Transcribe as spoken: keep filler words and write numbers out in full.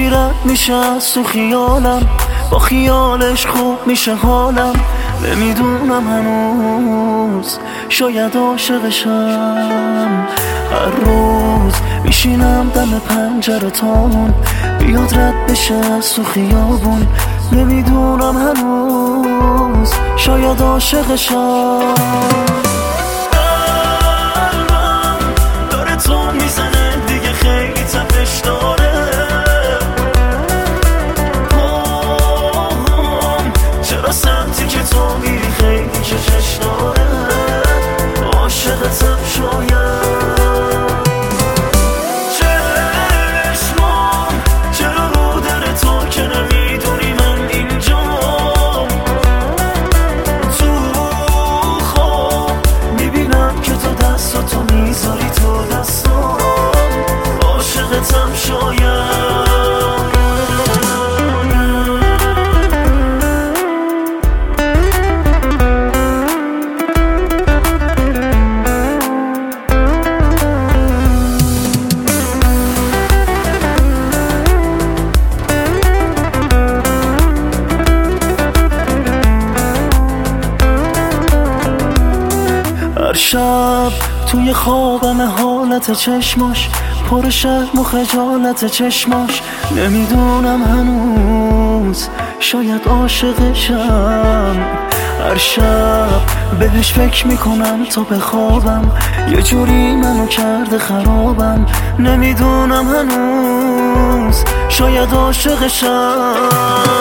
چی رد میشه از تو خیالم، با خیالش خوب میشه حالم. نمیدونم هنوز شاید عاشقشم. هر روز میشینم دم پنجره تامون بیاد رد بشه از تو خیابون. نمیدونم هنوز شاید عاشقشم. قلبم داره تو میزنه دیگه خیلی تپش داره. پاهم چرا سمتی که تو میری خیلی چشش داره. عاشقتم شاید. هر شب توی خوابم حالت چشماش پر شرم و خجالت چشماش. نمیدونم هنوز شاید عاشقشم. هر شب بهش فکر میکنم تا بخوابم، یه جوری منو کرده خرابم. نمیدونم هنوز شاید عاشقشم.